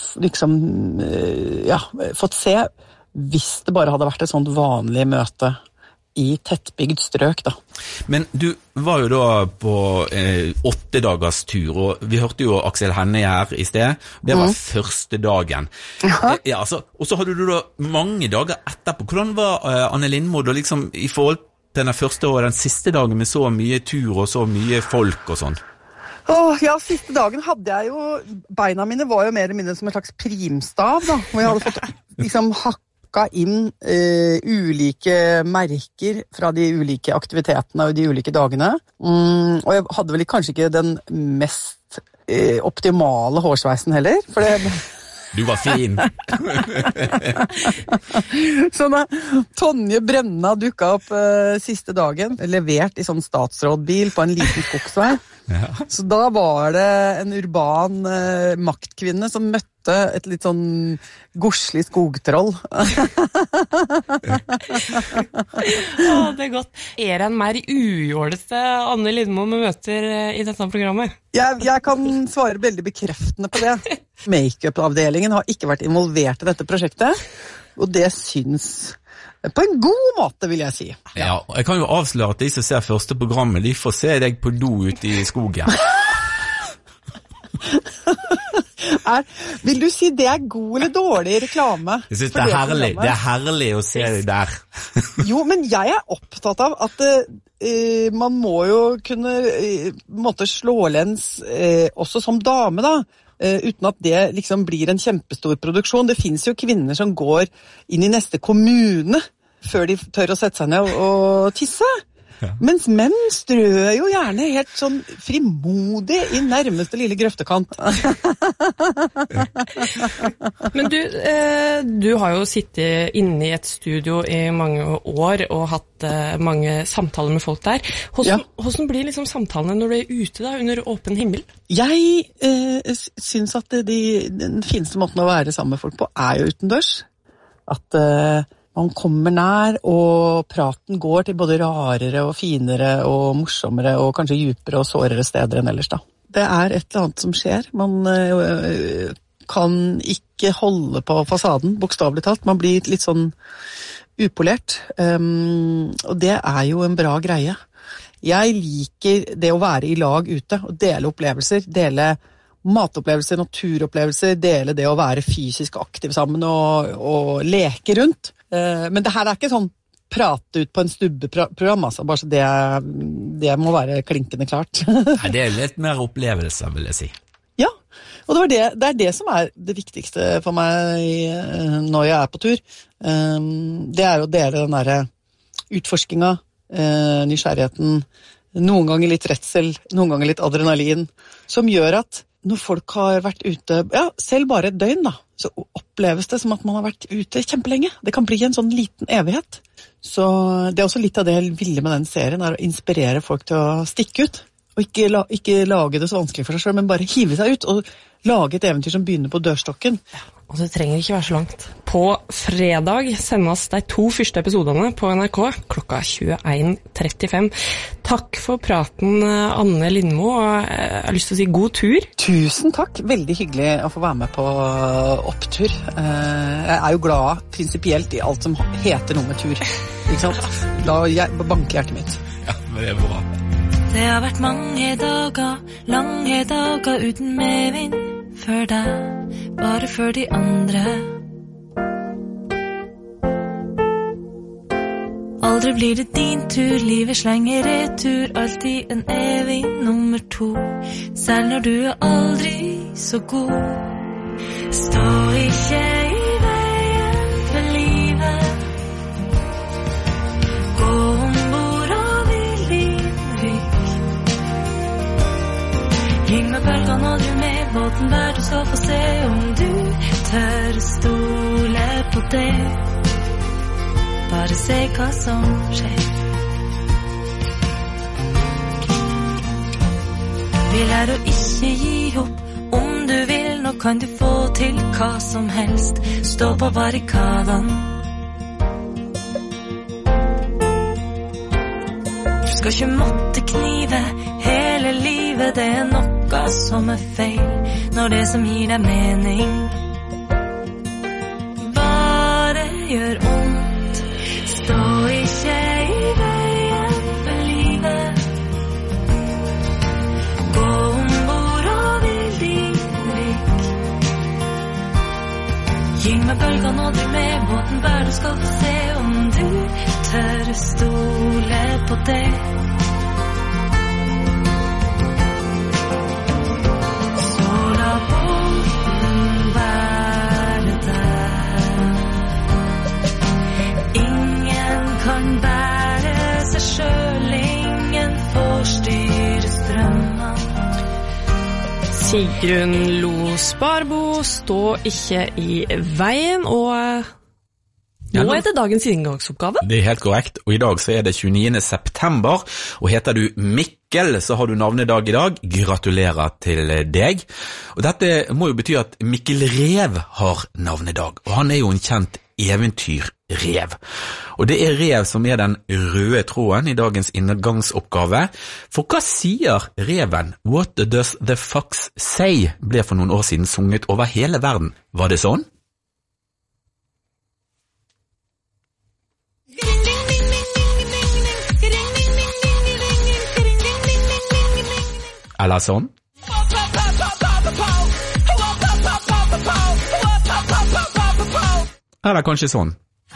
S19: fått se hvis det bare hadde vært et sånt vanlig møte i tettbygd strøk, da.
S8: Men du var jo da på 8 dagers tur, og vi hørte jo Aksel Hennie her i sted. Det var første dagen. Ja, altså, og så hadde du da mange dager etterpå. Hvordan var Anne Lindmo da liksom i forhold til den første og den siste dagen med så mye tur og så mye folk og sånn?
S19: Ja, siste dagen hadde jeg jo, beina mine var jo mer eller mindre som en slags primstav, da, hvor jeg hadde fått liksom hakka inn ulike merker fra de ulike aktivitetene og de ulike dagene. Og jeg hadde vel kanskje ikke den mest optimale hårsveisen heller, for det...
S8: Du var fin.
S19: Så da Tonje Brenna dukket opp siste dagen, levert i sånn statsrådbil på en liten skogsvei. Ja. Så da var det en urban maktkvinne som møtte et litt sånn godslig skogtroll.
S7: Det godt. Det en mer ujålete Anne Lindmo med møter i dette programmet?
S19: Jeg kan svare veldig bekreftende på det. Make-up-avdelingen har ikke vært involvert i dette prosjektet, og det syns på en god måte, vil jeg si.
S8: Ja, jeg kan jo avsløre at de som ser første programmet, de får se deg på do ute i skogen.
S19: Vil du si det god eller dårlig reklame?
S8: Jeg synes det er herlig å se deg der.
S19: Jo, men jeg opptatt av at man må jo kunne slå lens også som dame, da. Uten at det liksom blir en kjempestor produksjon. Det finnes jo kvinner som går inn i neste kommune før de tør å sette seg ned og tisse. Ja. Mens menn strør jo gjerne helt sånn frimodig i nærmeste lille grøftekant.
S7: Men du har jo sittet inne i et studio i mange år og hatt mange samtaler med folk der. Hvordan blir liksom samtalene når du er ute da, under åpen himmel?
S19: Jeg synes at den fineste måten å være sammen med folk på jo utendørs. At man kommer nær, og praten går til både rarere og finere og morsommere og kanskje djupere og sårere steder enn ellers, da. Det et eller annet som skjer. Man kan ikke holde på fasaden, bokstavelig talt. Man blir litt sånn upolert, og det jo en bra greie. Jeg liker det å være i lag ute og dele opplevelser, dele matopplevelser, naturopplevelser, dele det å være fysisk aktiv sammen og leke rundt. Men det her ikke sånn prate ut på en stubbeprogram, altså, bare så det må være klinkende klart.
S8: Nei, det litt mer opplevelse, vil jeg si.
S19: Ja, og det er det som det viktigste for meg når jeg på tur. Det å dele den der utforskinga, nysgjerrigheten, noen ganger litt redsel, noen ganger litt adrenalin, som gjør at når folk har vært ute, selv bare et døgn da, så oppleves det som at man har vært ute kjempelenge. Det kan bli en sånn liten evighet. Så det også litt av det jeg ville med den serien, å inspirere folk til å stikke ut. Og ikke lage det så vanskelig for seg selv, men bare hive seg ut og lage et eventyr som begynner på dørstokken.
S7: Og det trenger ikke være så langt. På fredag sendes de 2 første episodene på NRK klokka 21:35. Takk for praten, Anne Lindmo, og jeg har lyst til å si god tur.
S19: Tusen takk, veldig hyggelig å få være med på opptur. Jeg jo glad prinsipielt i alt som heter noe med tur, ikke sant? Da banker hjertet mitt.
S8: Ja, men det bra.
S9: Det har vært mange dager, lange dager uten medvind. For deg, bare for de andre. Aldri blir det din tur, livet slenger retur, alltid en evig nummer 2. Selv når du aldri så god. Stå ikke i veien for livet. Gå ombord og vil din rygg. Gyng med bølgene og du med båten der du skal få se om du tør stole på det. Bare se hva som skjer. Vi lærer å ikke gi opp. Om du vil, nå kan du få til hva som helst. Stå på barrikadene. Du skal ikke måtte knive hele livet, det noe som feil når det som gir deg mening bare gjør ondt. Stå ikke i veien for livet. Gå ombord og vil din rygg. Gyng med bølgene og du med båten der du skal få se om du tør stole på det.
S7: Sigrun Lo Sparbo, stå ikke i veien, og nå det dagens inngangsoppgave.
S8: Det helt korrekt, og i dag så det 29. september, og heter du Mikkel, så har du navnedag i dag. Gratulerer til deg. Og dette må jo bety at Mikkel Rev har navnedag, og han jo en kjent eventyrrev. Og det rev som den røde tråden i dagens inngangsoppgave. For hva sier reven? What does the fox say? Ble for noen år siden sunget over hele verden. Var det sånn? Eller sånn? Eller kanskje sånn?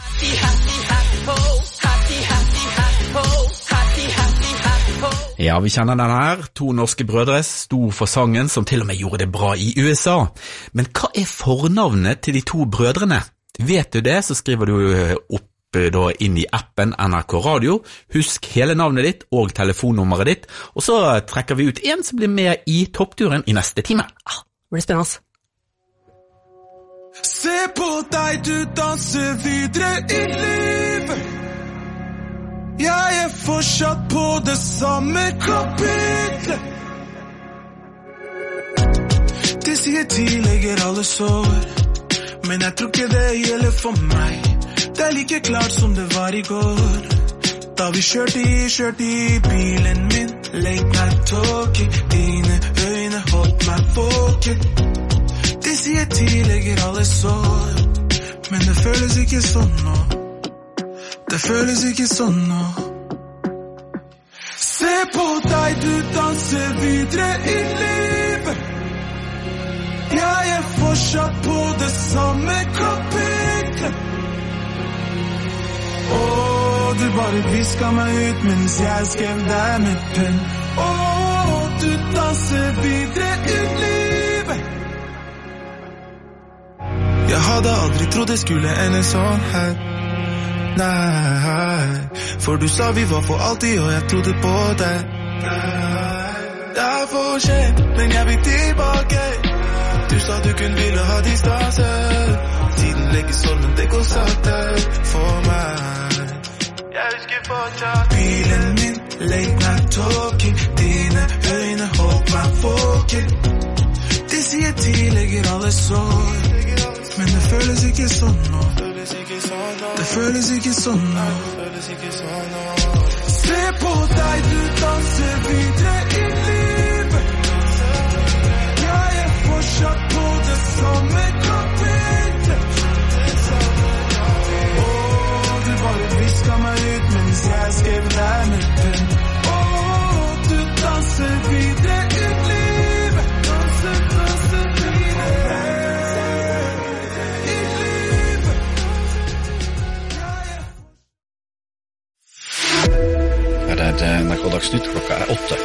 S8: Ja, vi kjenner den her. 2 norske brødre sto for sangen som til og med gjorde det bra i USA. Men hva fornavnet til de 2 brødrene? Vet du det, så skriver du opp da inn i appen NRK Radio. Husk hele navnet ditt og telefonnummeret ditt, og så trekker vi ut en som blir med i toppturen i neste time.
S7: Det blir spennende.
S6: Se på deg, du danser videre i livet. Jeg fortsatt på det samme kapitlet. De sier tidligere alle sår, men jeg tror ikke det gjelder for meg. Det like klart som det var i går, da vi kjørte i bilen min. Late night talking, dine øyne holdt meg våken. De sier tidligere alle sår, men det føles ikke sånn nå. Det føles ikke sånn nå. Se på deg, du danser videre i livet. Jeg fortsatt på det samme kapitlet.
S15: Du bare visket meg ut mens jeg skrev deg med penn. Du danser videre ut livet. Jeg hadde aldri trodd det skulle ende sånn her. Nei, for du sa vi var for alltid, og jeg trodde på deg. Det for sent, men jeg vil tilbake. Du sa du kun ville ha distanse. Tiden legger sånn, men det går sakte for meg. Jeg husker fortsatt bilen min, late night talking. Dine øyne håper meg våken. De sier tidligere alle sår, men det føles ikke sånn nå. Det føles ikke sånn nå. Se på deg, du danser videre i livet. Jeg fortsatt på det samme kapitlet. Du bare visket meg ut mens jeg skrev deg med penn. Du danser videre ut livet. Danser videre i livet.
S20: Her NRK Dagsnytt, klokka 8.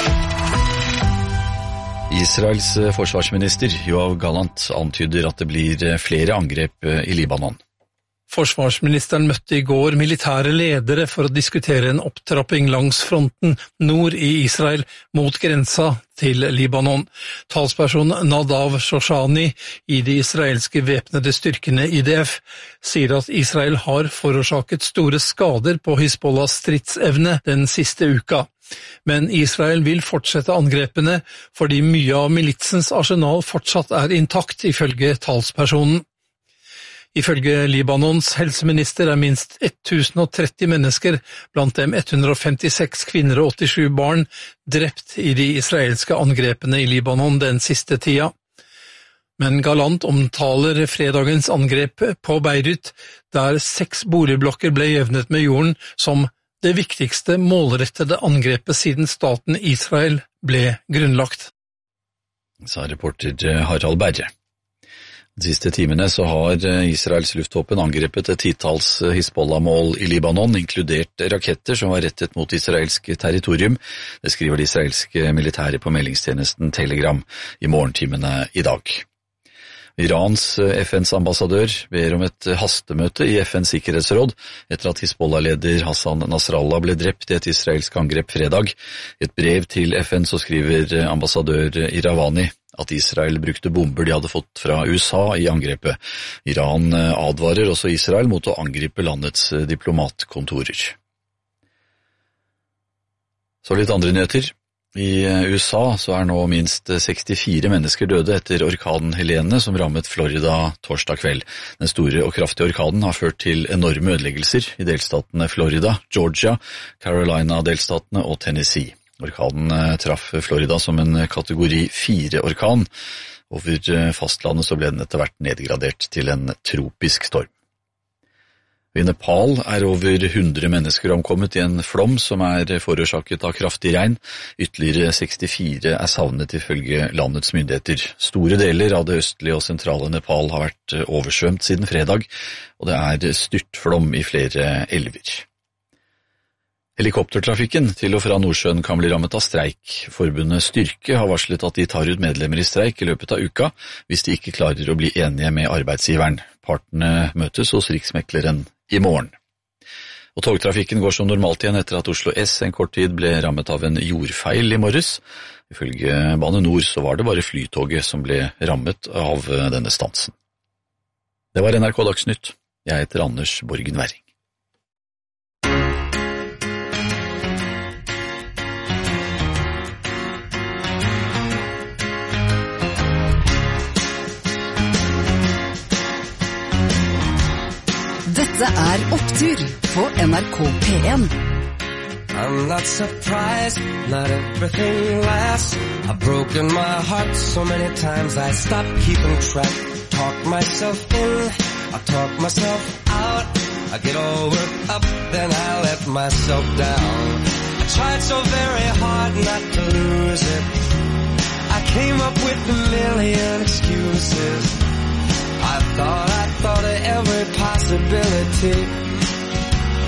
S20: Israels forsvarsminister Yoav Gallant antyder at det blir flere angrep i Libanon.
S1: Forsvarsministeren møtte i går militære ledere for å diskutere en opptrapping langs fronten nord i Israel mot grensa til Libanon. Talsperson Nadav Shoshani i de israelske væpnede styrkene IDF sier at Israel har forårsaket store skader på Hizbollahs stridsevne den siste uka. Men Israel vil fortsette angrepene fordi mye av militsens arsenal fortsatt er intakt, ifølge talspersonen. Ifølge Libanons helseminister er minst 1030 mennesker, blant dem 156 kvinner og 87 barn, drept i de israelske angrepene i Libanon den siste tida. Men Gallant omtaler fredagens angrep på Beirut, der 6 boligblokker ble jevnet med jorden, som det viktigste målrettede angrepet siden staten Israel ble grunnlagt.
S20: Sa reporter Harald Berre. De siste timene så har Israels luftvåpen angrepet et titalls Hizbollah-mål i Libanon, inkludert raketter som var rettet mot israelsk territorium. Det skriver de israelske militære på meldingstjenesten Telegram i morgentimene i dag. Irans FNs ambassadør ber om et hastemøte i FNs sikkerhetsråd etter at Hizbollah-leder Hassan Nasrallah ble drept i et israelsk angrep fredag. I et brev til FN så skriver ambassadør Iravani at Israel brukte bomber de hadde fått fra USA i angrepet. Iran advarer også Israel mot å angripe landets diplomatkontorer. Så litt andre nyheter. I USA så er nå minst 64 mennesker døde etter orkanen Helene som rammet Florida torsdag kveld. Den store og kraftige orkanen har ført til enorme ødeleggelser i delstatene Florida, Georgia, Carolina-delstatene og Tennessee. Orkanen traff Florida som en kategori 4-orkan. Over fastlandet så ble den etter hvert nedgradert til en tropisk storm. I Nepal er over 100 mennesker omkommet i en flom som er forårsaket av kraftig regn. Ytterligere 64 er savnet ifølge landets myndigheter. Store deler av det østlige og sentrale Nepal har vært oversvømt siden fredag, og det er styrtflom i flere elver. Helikoptertrafikken til og fra Nordsjøen kan bli rammet av streik. Forbundet Styrke har varslet at de tar ut medlemmer i streik i løpet av uka hvis de ikke klarer å bli enige med arbeidsgiveren. Partene møtes hos Riksmekleren i morgen. Og togtrafikken går som normalt igjen etter at Oslo S en kort tid ble rammet av en jordfeil i morges. Ifølge Bane Nor så var det bare Flytoget som ble rammet av denne stansen. Det var NRK Dagsnytt. Jeg heter Anders Borgen Werring.
S5: Dette er Opptur på NRK P1.
S6: I'm not surprised, not everything lasts. I've broken my heart so many times I stopped keeping track. Talk myself in, I talk myself out. I get all worked up, then I let myself down. I tried so very hard not to lose it. I came up with a million excuses. I thought of every possibility.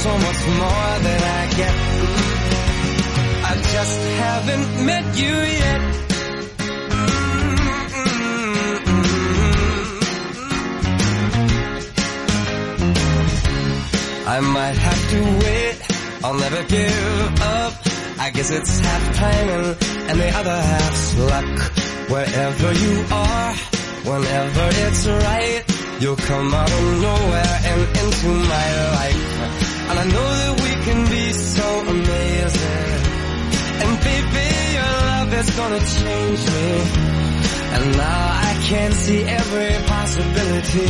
S6: so much more than I get. I just haven't met you yet. I might have to wait, I'll never give up. I guess it's half timing and the other half's luck. Wherever you are, whenever it's right, you'll come out of nowhere and into my life. And I know that we can be so amazing. And baby, your love is gonna change me. And now I can see every possibility.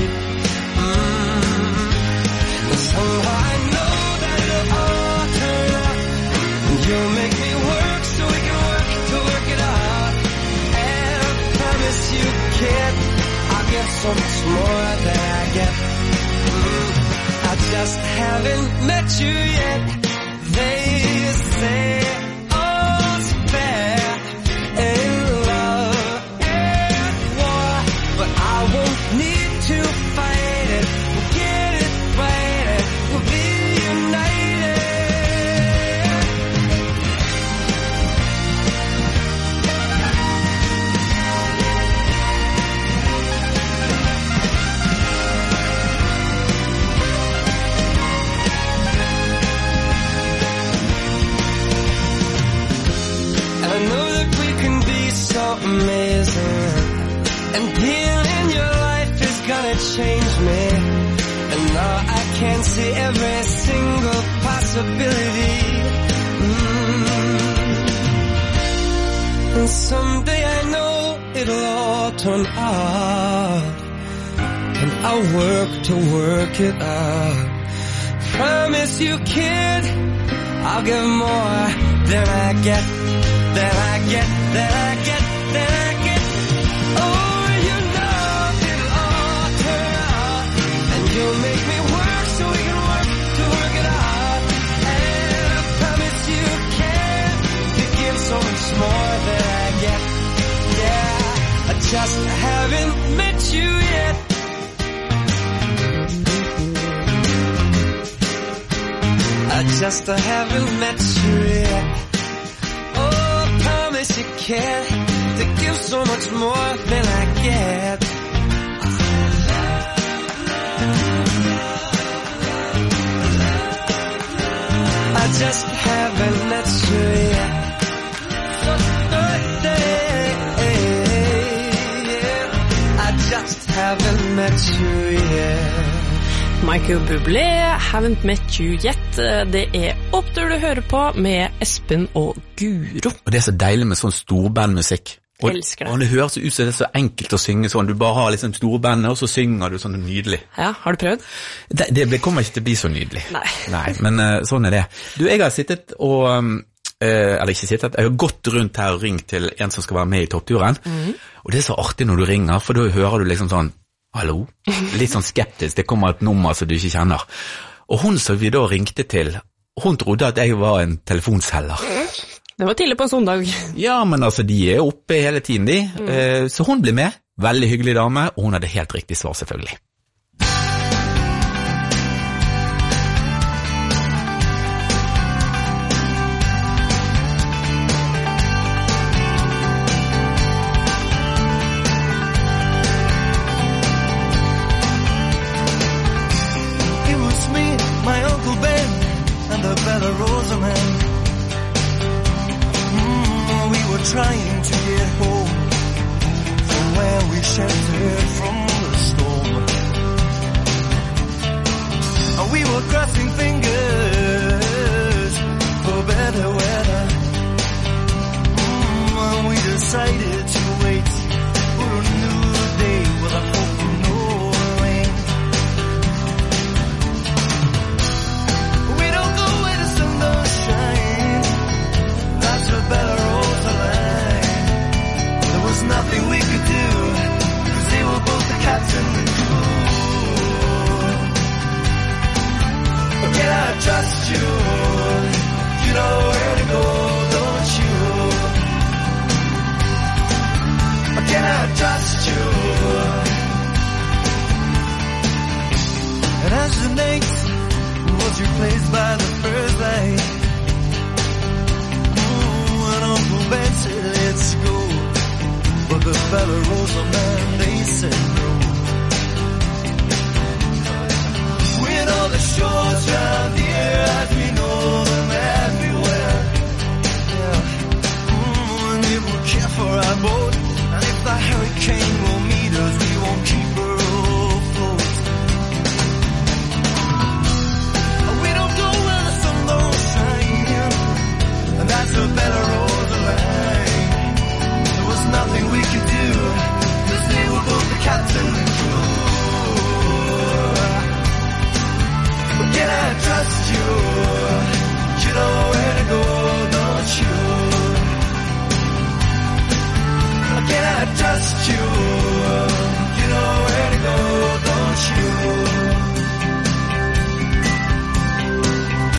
S6: And somehow I know that it'll all turn out. And you'll make me work so we can work to work it out. And I promise you, kid, I'll get so much more than I get. I just haven't met you yet. They say all's fair in love and war, but I won't need to fight it. We'll get it right and we'll be united. I know that we can be so amazing. And being in your life is gonna change me. And now I can see every single possibility. And someday I know it'll all turn out. And I'll work to work it out. Promise you, kid, I'll give more than I get. Then I get, then I get, then I get. Oh, you know it'll all turn out. And you'll make me work so we can work to work it out. And I promise you can. You give so much more than I get. Yeah, I just haven't met you yet. I just haven't met you yet. You care to give so much more than I get. I just haven't met you yet. I just haven't met you yet.
S7: Michael Bublé, Haven't Met You Yet. Det Opptur du hører på med Espen og Guro.
S8: Og det så deilig med sånn storbandmusikk. Og,
S7: elsker det.
S8: Og det høres ut som det så enkelt å synge sånn. Du bare har liksom storbandet, og så synger du sånn nydelig.
S7: Ja, har du prøvd?
S8: Det kommer ikke til å bli så nydelig.
S7: Nei,
S8: men sånn det. Du, jeg har sittet og... eller ikke sittet, jeg har gått rundt her og ringt til en som skal være med i toppturen. Og det så artig når du ringer, for da hører du liksom sånn hallo? Litt sånn skeptisk, det kommer et nummer som du ikke kjenner. Og hun som vi da ringte til, hun trodde at jeg var en telefonselger.
S7: Det var tidlig på en søndag.
S8: Ja, men altså, de oppe hele tiden, de. Så hun ble med, veldig hyggelig dame, og hun hadde helt riktig svar selvfølgelig.
S6: Trying to get home from where we sheltered from the storm. And we were crossing fingers for better weather. And we decided to wait for a new day with a hope of no rain. We don't go where the sun don't shine. That's a better road to line. There was nothing we could do, 'cause they were both the captain and crew. But can I trust you? You know where to go, don't you? But can I trust you? And as the night was was replaced by the first light. And Uncle Ben said, let's go. But the fella Rosamond, they said no. When all the shores round here, as we know them everywhere. Yeah. And if we care for our boat, and if the hurricane will meet us, we won't keep her afloat. We don't go where the sun don't shine, and that's a better Rosaline. There was nothing we could do, 'cause they were both the captain and crew. But can I trust you? You know where to go, don't you? Can I trust you?